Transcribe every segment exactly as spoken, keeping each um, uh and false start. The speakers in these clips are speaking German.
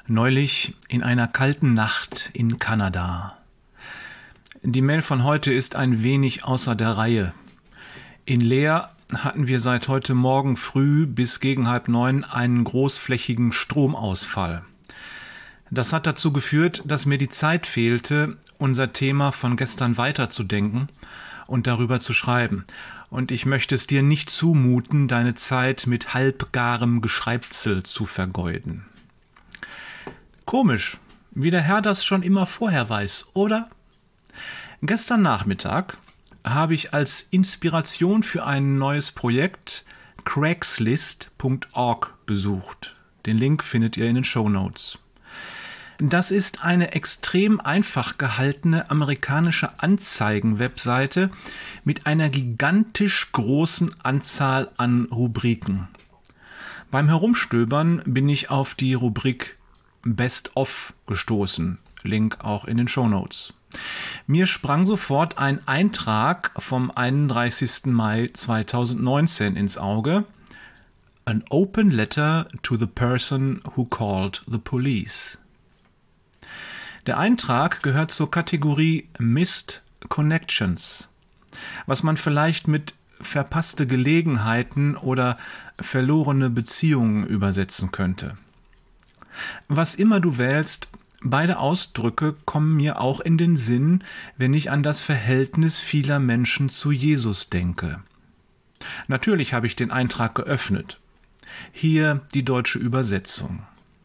Neulich in einer kalten Nacht in Kanada. Die Mail von heute ist ein wenig außer der Reihe. In Leer hatten wir seit heute Morgen früh bis gegen halb neun einen großflächigen Stromausfall. Das hat dazu geführt, dass mir die Zeit fehlte, unser Thema von gestern weiterzudenken und darüber zu schreiben. Und ich möchte es dir nicht zumuten, deine Zeit mit halbgarem Geschreibsel zu vergeuden. Komisch, wie der Herr das schon immer vorher weiß, oder? Gestern Nachmittag habe ich als Inspiration für ein neues Projekt Craigslist Punkt org besucht. Den Link findet ihr in den Shownotes. Das ist eine extrem einfach gehaltene amerikanische Anzeigen-Webseite mit einer gigantisch großen Anzahl an Rubriken. Beim Herumstöbern bin ich auf die Rubrik Best of gestoßen. Link auch in den Shownotes. Mir sprang sofort ein Eintrag vom einunddreißigsten Mai zweitausendneunzehn ins Auge. An open letter to the person who called the police. Der Eintrag gehört zur Kategorie Missed Connections, was man vielleicht mit verpasste Gelegenheiten oder verlorene Beziehungen übersetzen könnte. Was immer du wählst, beide Ausdrücke kommen mir auch in den Sinn, wenn ich an das Verhältnis vieler Menschen zu Jesus denke. Natürlich habe ich den Eintrag geöffnet. Hier die deutsche Übersetzung.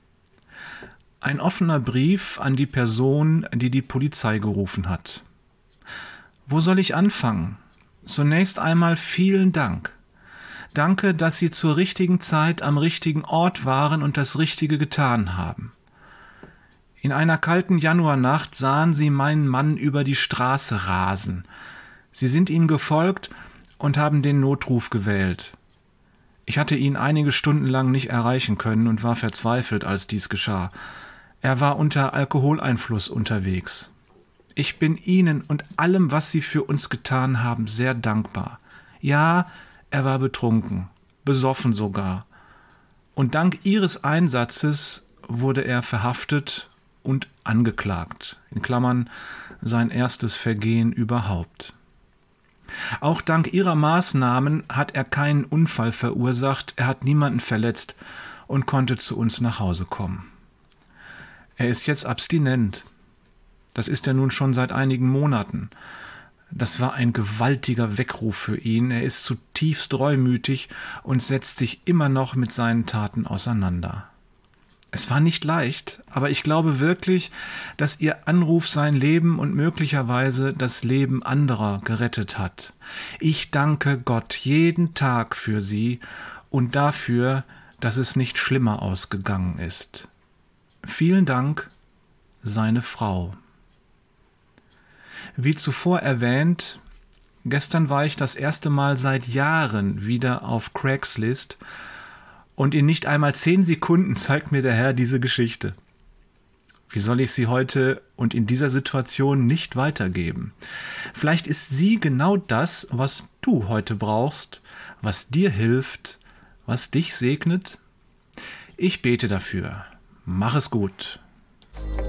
Ein offener Brief an die Person, die die Polizei gerufen hat. Wo soll ich anfangen? Zunächst einmal vielen Dank. Danke, dass Sie zur richtigen Zeit am richtigen Ort waren und das Richtige getan haben. In einer kalten Januarnacht sahen Sie meinen Mann über die Straße rasen. Sie sind ihm gefolgt und haben den Notruf gewählt. Ich hatte ihn einige Stunden lang nicht erreichen können und war verzweifelt, als dies geschah. Er war unter Alkoholeinfluss unterwegs. Ich bin Ihnen und allem, was Sie für uns getan haben, sehr dankbar. Ja, er war betrunken, besoffen sogar. Und dank Ihres Einsatzes wurde er verhaftet und angeklagt. In Klammern sein erstes Vergehen überhaupt. Auch dank Ihrer Maßnahmen hat er keinen Unfall verursacht, er hat niemanden verletzt und konnte zu uns nach Hause kommen. Er ist jetzt abstinent. Das ist er nun schon seit einigen Monaten. Das war ein gewaltiger Weckruf für ihn. Er ist zutiefst reumütig und setzt sich immer noch mit seinen Taten auseinander. Es war nicht leicht, aber ich glaube wirklich, dass Ihr Anruf sein Leben und möglicherweise das Leben anderer gerettet hat. Ich danke Gott jeden Tag für Sie und dafür, dass es nicht schlimmer ausgegangen ist. Vielen Dank, seine Frau. Wie zuvor erwähnt, gestern war ich das erste Mal seit Jahren wieder auf Craigslist und in nicht einmal zehn Sekunden zeigt mir der Herr diese Geschichte. Wie soll ich sie heute und in dieser Situation nicht weitergeben? Vielleicht ist sie genau das, was du heute brauchst, was dir hilft, was dich segnet. Ich bete dafür. Mach es gut.